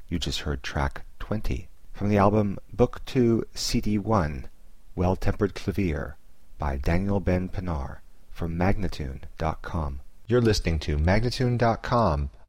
You just heard track 20 from the album Book 2 CD 1, Well-Tempered Clavier by Daniel Ben Pinar from Magnatune.com. You're listening to Magnatune.com,